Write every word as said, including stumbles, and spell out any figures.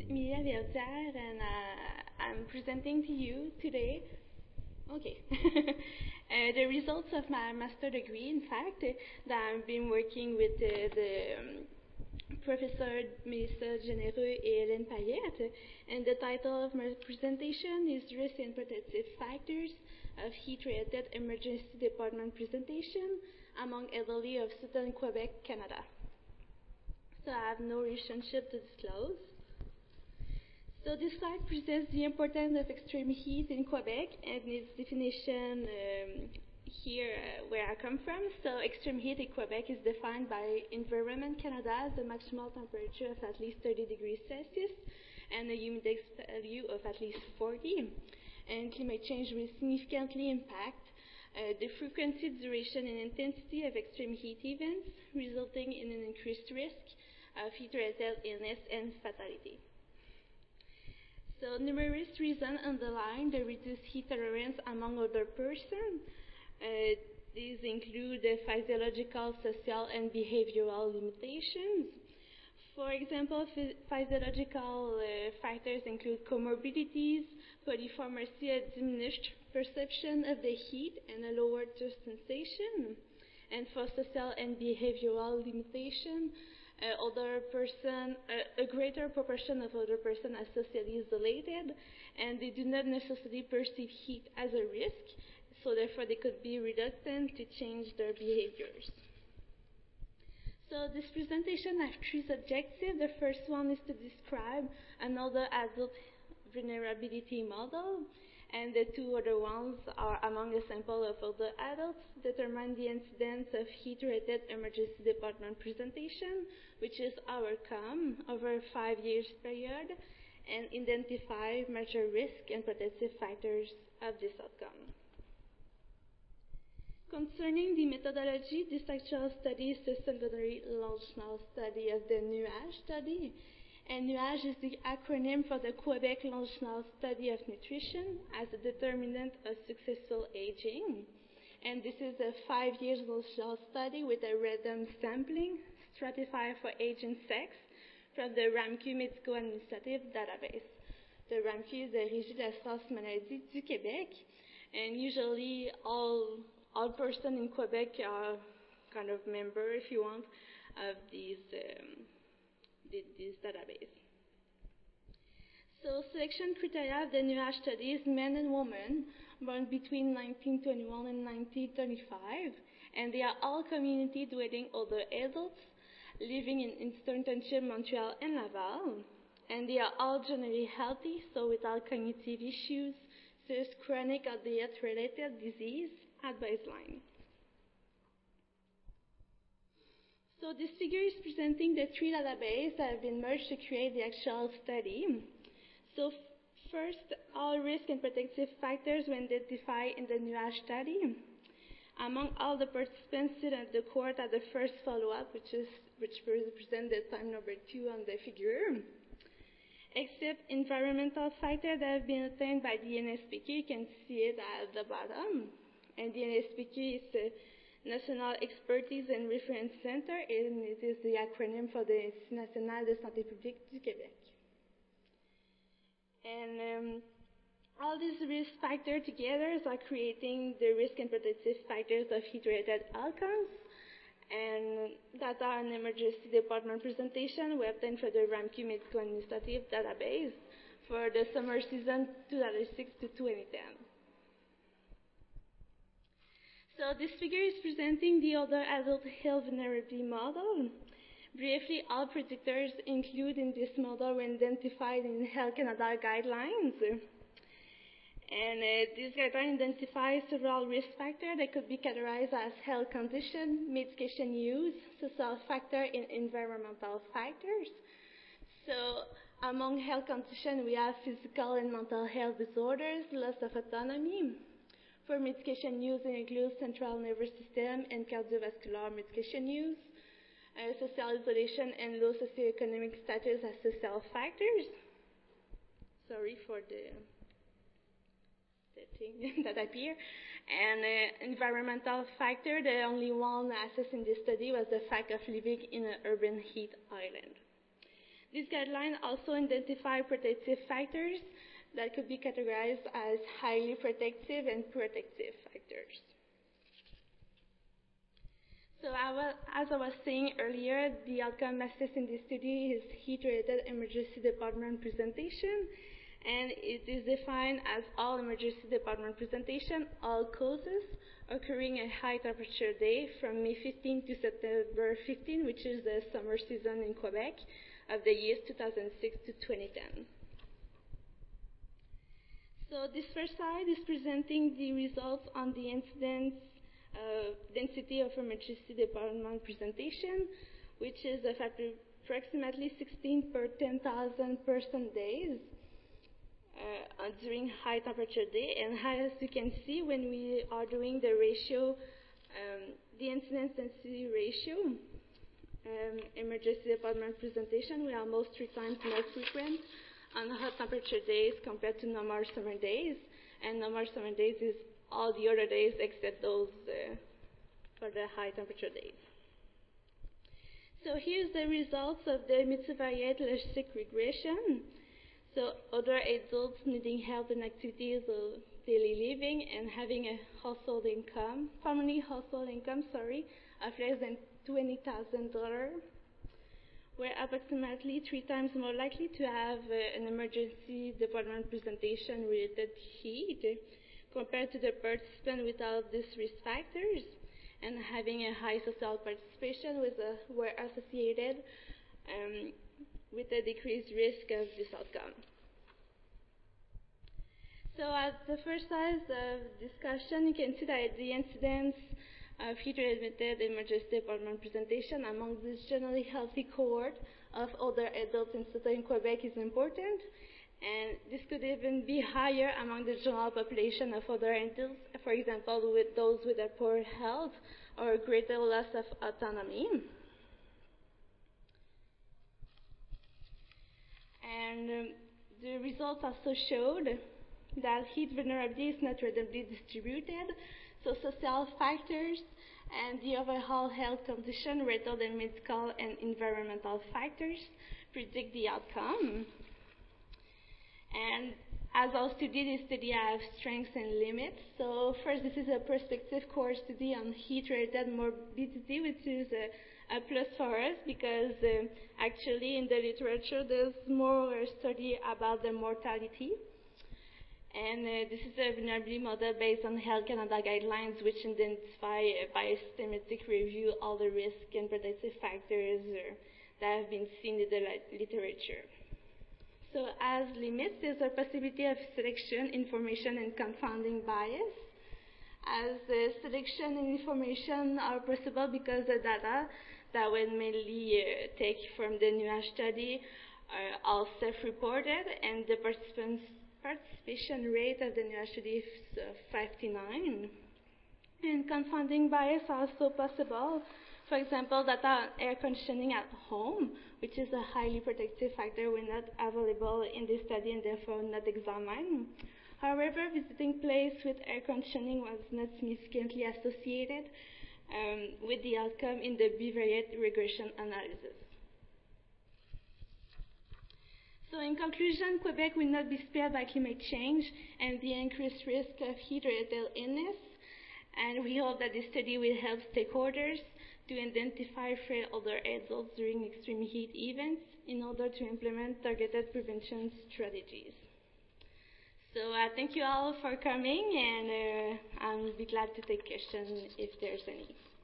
Emilia Verdière, and uh, I'm presenting to you today, okay, uh, the results of my master degree, in fact, uh, that I've been working with uh, the um, Professor Melissa Genereux et Hélène Payette, and the title of my presentation is Risk and Protective Factors of Heat-Related Emergency Department Presentation among Elderly of Southern Quebec, Canada. So I have no relationship to disclose. So this slide presents the importance of extreme heat in Quebec and its definition um, here uh, where I come from. So extreme heat in Quebec is defined by Environment Canada as the maximal temperature of at least thirty degrees Celsius and a humidity value of at least forty. And climate change will significantly impact uh, the frequency, duration, and intensity of extreme heat events, resulting in an increased risk of heat-related illness and fatality. So numerous reasons underline the reduced heat tolerance among older persons. Uh, these include the physiological, social, and behavioral limitations. For example, physiological uh, factors include comorbidities, polypharmacy, a diminished perception of the heat, and a lower thirst sensation. And for social and behavioral limitation, Uh, older person, uh, a greater proportion of older person are socially isolated, and they do not necessarily perceive heat as a risk, so therefore they could be reluctant to change their behaviors. So this presentation has three objectives. The first one is to describe an older adult vulnerability model, and the two other ones are among a sample of older adults, determine the incidence of heat-related emergency department presentation, which is outcome over a five years period, and identify major risk and protective factors of this outcome. Concerning the methodology, this actual study is the secondary longitudinal study of the NUAGE study. And NUAGE is the acronym for the Quebec Longitudinal Study of Nutrition as a determinant of successful aging. And this is a five years longitudinal study with a random sampling stratified for age and sex from the RAMQ Médico-Administrative Database. The RAMQ is the Régie de l'assurance maladie du Québec, and usually all, all persons in Quebec are kind of member, if you want, of these um, this database. So selection criteria of the NUAGE study is men and women born between nineteen twenty-one and nineteen thirty-five, and they are all community dwelling older adults living in Eastern Township, Montreal, and Laval, and they are all generally healthy, so without cognitive issues, such as chronic or diet-related disease at baseline. So this figure is presenting the three databases that have been merged to create the actual study. So first, all risk and protective factors were identified in the NUAGE study. Among all the participants sitting at the court at the first follow-up, which is which represents the time number two on the figure, except environmental factors that have been obtained by the N S P Q, you can see it at the bottom. And the N S P Q is the National Expertise and Reference Center, and it is the acronym for the Institut National de Santé Publique du Québec. And um, all these risk factors together are creating the risk and protective factors of heat-related outcomes, and that are an emergency department presentation we obtained for the RAMQ Médico-Administrative Database for the summer season two thousand six to twenty ten. So this figure is presenting the older adult health vulnerability model. Briefly, all predictors included in this model were identified in Health Canada guidelines. And uh, these guidelines identify several risk factors that could be categorized as health condition, medication use, social factor, and environmental factors. So among health conditions, we have physical and mental health disorders, loss of autonomy. For medication use, it includes central nervous system and cardiovascular medication use, uh, social isolation, and low socioeconomic status as social factors. Sorry for the, the thing that appear. And uh, environmental factor, the only one assessed in this study was the fact of living in an urban heat island. These guidelines also identify protective factors that could be categorized as highly protective and protective factors. So I was, as I was saying earlier, the outcome assessed in this study is heat-related emergency department presentation, and it is defined as all emergency department presentation, all causes occurring a high temperature day from May fifteenth to September fifteenth, which is the summer season in Quebec of the years two thousand six to twenty ten. So this first slide is presenting the results on the incidence uh, density of emergency department presentation, which is of approximately sixteen per ten thousand person days uh, during high temperature day. And as you can see, when we are doing the ratio, um, the incidence density ratio, um, emergency department presentation, we are almost three times more frequent on hot temperature days compared to normal summer days. And normal summer days is all the other days except those uh, for the high temperature days. So here's the results of the multivariate logistic regression. So other adults needing help in activities of daily living and having a household income, family household income, sorry, of less than twenty thousand dollars, were approximately three times more likely to have uh, an emergency department presentation related heat compared to the participant without these risk factors, and having a high social participation with a, were associated um, with a decreased risk of this outcome. So at the first size of discussion, you can see that the incidence of heat-related emergency department presentation among this generally healthy cohort of older adults in southern Quebec is important, and this could even be higher among the general population of other adults, for example, with those with a poor health or greater loss of autonomy. And um, the results also showed that heat vulnerability is not randomly distributed, so social factors and the overall health condition rather than medical and environmental factors predict the outcome. And as our study, this study has strengths and limits. So first, this is a prospective core study on heat-related morbidity, which is a, a plus for us because uh, actually in the literature there's more study about the mortality. And uh, this is a vulnerability model based on Health Canada guidelines, which identify uh, by a systematic review all the risk and protective factors uh, that have been seen in the literature. So as limits, there's a possibility of selection, information, and confounding bias. As uh, selection and information are possible because the data that were mainly uh, taken from the NUASH study are all self-reported, and the participants participation rate of the NUASH study is uh, fifty-nine. And confounding bias are also possible. For example, data on air conditioning at home, which is a highly protective factor, were not available in this study and therefore not examined. However, visiting place with air conditioning was not significantly associated um, with the outcome in the bivariate regression analysis. So in conclusion, Quebec will not be spared by climate change and the increased risk of heat-related illness, and we hope that this study will help stakeholders to identify frail older adults during extreme heat events in order to implement targeted prevention strategies. So uh, thank you all for coming, and uh, I'll be glad to take questions if there's any.